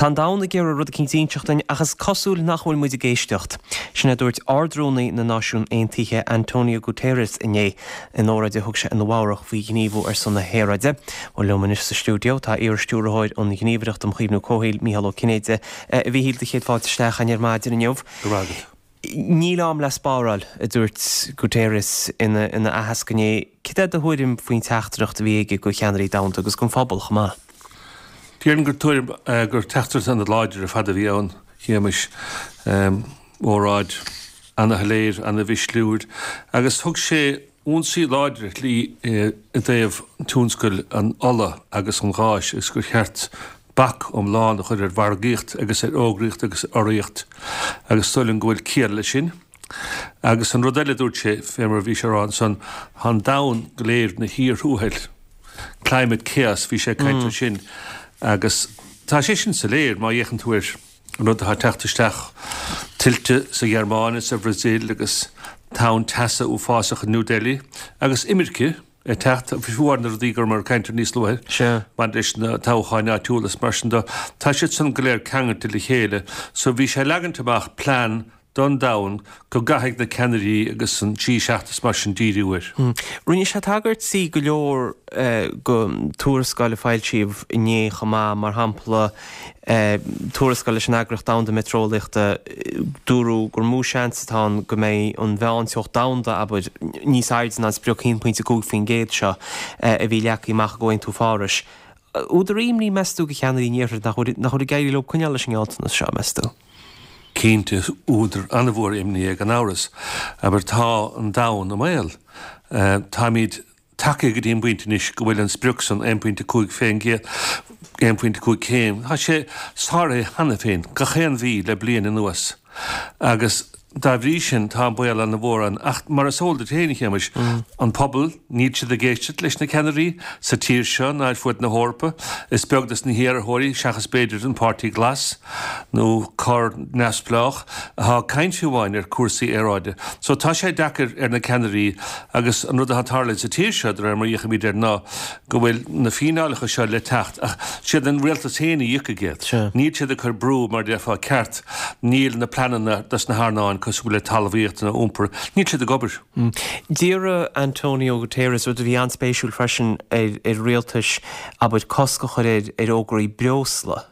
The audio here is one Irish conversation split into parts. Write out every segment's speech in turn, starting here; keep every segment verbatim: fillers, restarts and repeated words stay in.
Tá dána ggéar rud cin tíseachtain achas cosúil nachhfuil muid a géistecht. Sinna dúirt ardrónaí na náisiún aontaithe Antonio Guterres inné in óráide thug se an bhharach faoi gníomh ar sanna héraide ó leomanis sa stúdio tá ar stúrathid an gníomhreacht am chuomhnú cóhéil Mícheál Ó Cinnéide a bhí híal chéad fáilteisteach an ar maidir in neomh. Ní lám le spáráil a dúirt Guterres ina ina ahascané cité a thuirim faoin teachtarach a bhí go cheanirí damta agus gon fabal chumá. Tíarn gur tuair gur teachtar an láidir a fad a bhí ann chéamis óráid anna haléir anna bhí slúr agus thug sé únsaí láidir lí i dtaobh túnscoil an ola agus an gáis is gur cheart bak om lán a chuir ar bhargaíocht agus ar ógríocht agus áíocht agus stoilinn go bhfuil céal le sin. Agus an rodile dúirt sé fémar bhí sé rán san han dain go léir na hír thuúthail. Climate chaos bhí sé caiinte sin agus tá sé sin sa léir má dhéchan túir rud a teachtaisteach tilte sa Gearmánis a Brasil agus tán tasa ú fásacha New Delhi agus imirce e techt a bhúarnar dígur mar caiintear níos luithe. Se. Man is na táchaáin áitiúlas marsanda. Tá siad san go léir ceangar til chéile, so bhí sé legantamach plán don dain go gatheigh na Kennedy agus an tí seachtas mar sin díriúir. Rinne sé tagart sí go leor go túrascáil fáiltíomh inné chamá mar hampla túrascáil sin agracht damda metróliachta dúrú gur mú seansatá go méid an bheanteocht damda a bud níos aird ná breoch one point two fin géad seo a bhí leachaí meach goin tú fáris. Údar imní meú go cheanaí níir nach chuir gaiirí le cuneala sin átainna seo meú. Cínte údar anna bhór imní ag an áras, aber tá an dain am éil. Tá míad take go dtíon buintenis go bhfuil an spruúsan one point two féin géad one point two céim. Tá sé sára hana féin, go chéan bhí le blian in nuas. Agus dá bhrí sin tá buil an na bhór an ach mar a sóldar téine chéimis an pobl níd siad a géiste leis na Kennedy sa tír seo náid fuid na hórpa is beagdas na híar thóirí seachas beidir an pártaí glas nó cór neasplách a caiint fiúháin ar cuasaí éráide. So tá sé dachar ar na Kennedy agus an rud a hatálaid sa tír seo ar mar dhécha míidir ná go bhfuil na fiálacha seo le techt ach siad an rialtas héna dhécha géad. Níd siad a chur brú mar defa ceart níl na planana das na hánáin cos bhfuil le talmhaíocht na úmpar. Níl siad a gobar. Díra Antonio Guterres rud a bhí an spéisiúil freisin ar rialtas a bud cosca chuir ar ógraí breosla.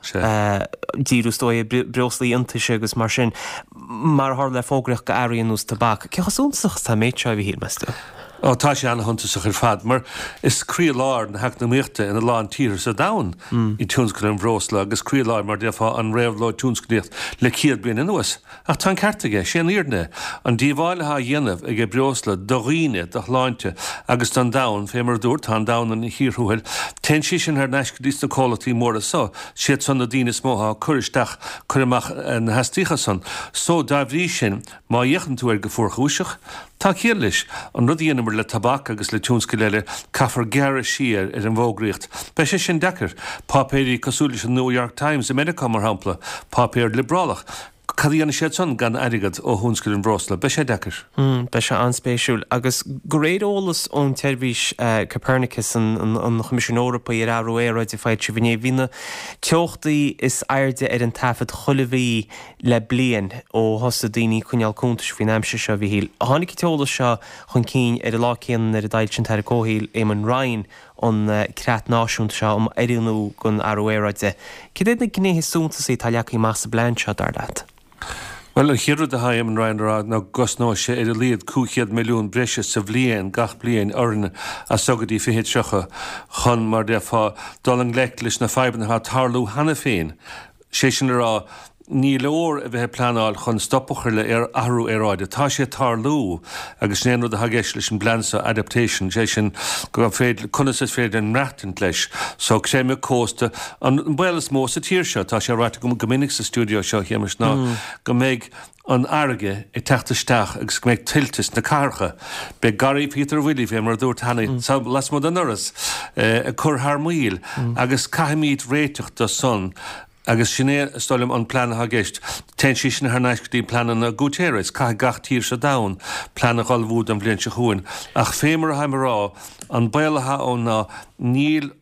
Díú stoi breoslaí intaise agus mar sin mar thar le fógraach go airíonn ús tabbac. Ceachas únsach tá méid seo bhí hí meiste. Ó tá sé anna hananta sa chuir fad, mar is crí lár na heach na míochta ina lán tír sa dain í túnscoil an bhrósla agus crí lár mar defa an réamhlá túnscoilíocht le cíad bliana nuas. Ach tá ceartaige sé íorne an díomháiletha dhéanamh ag brósla doghine do chláinte agus an dain fé mar dúirt tá dain an híorthúil ten sí sin ar neis go dtí na cólatí mór a só siad san na dtíine smótha chuiristeach chuireach na heastícha san. So dá bhrí sin má dhéchan tú ar go fuórchúiseach tá chéirlis an rud dhéanamar le tabbac agus le túnscoileile caithfar gearra siar ar an bhógraíocht. Bei sé sin dechar pápéirí cosúlis an New York Times America mar hampla pápéir liberálach. Cadíanna sé son gan airigad ó thunscoil an bhrósla, be sé dechar? Be sé anspéisiúil agus go réad ólas ón teirbhís Copernicus an Choimisiún Eorpa ar áú éráid i fáid si bhíné bhína teochtaí is airde ar an tafad cholamhí le blian ó thosa daoine cuineál cúntais faoin aimse seo bhí híl. A tháinig teolas seo chun cín ar a lácéan ar a dail sin tar cóhíil éman Ryan an creat náisiúnta seo am éireanú gon áú éráide. Cé éad na gnéthe súnta sí talleachí más a blein seo dar dat? Well, a hiúrad a haim an Ryan ná gosná sé ar a líad cúchiad milliún breise sa bbliain gach bliain orna a sogadí fihéad seocha chun mar defa dul an gleic leis na feibanna tarlú hana féin. Sé sin rá ní leor a bheith planáil chun stoppachar le ar ahrú éráide. Tá sé tarlú agus néanú a hagéis leis an blansa adaptation sé sin go féad chunas is féad an reachtain leis. So sé me cósta an bhfuilas mó sa tíir seo tá sé ráite go gomininic sa stúdio seo chéimeas ná go méid an airge i teachtaisteach agus go méid tiltas na carcha. Be garí Peter Willie fé mar dúirt hana sa las mod an oras a chur thar míl agus caiimiid réiteach do son agus sinné stoilm an plan ha geist. Ten sí sin haar neisctí planan na Guterres, cai gach tír sa dain, plan a gáilhúd an blian se chuin. Ach fémar haim rá, an bailetha ó ná níl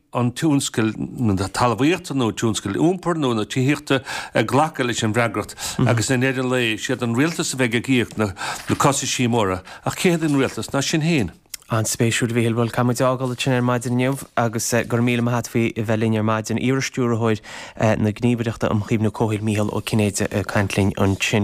an túúnscail na talhhaíochtta nó túúnscail úmpar nó na tíhiíochta a ghlacha leis an bhreagracht agus in éidir lei siad an rialtas a bheith a gíocht na na cosí símóra ach céad an rialtas ná sin héin. An spéisiúr bhíhil cam deágal sin ar maidin nniuh agus gur míle hatfaí i bhelín ar maidin íiristúrathid na gníomhaireachta am chríomhnú cóhíil míal ó cinnéide caiintlín an sin.